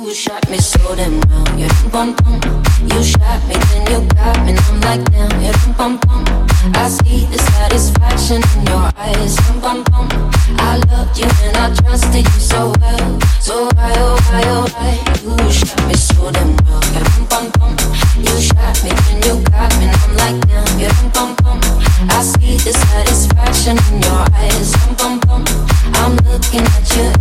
shot me so damn well. You bum bum. You shot me, then you got me, and I'm like damn. You bum bum. I see the satisfaction in your eyes. Bum bum. I loved you and I trusted you so well. So why, oh why, oh why? You shot me so damn well. You bum bum. You shot me, then you got me, and I'm like damn. You bum bum. I see the satisfaction in your eyes. Bum bum. I'm looking at you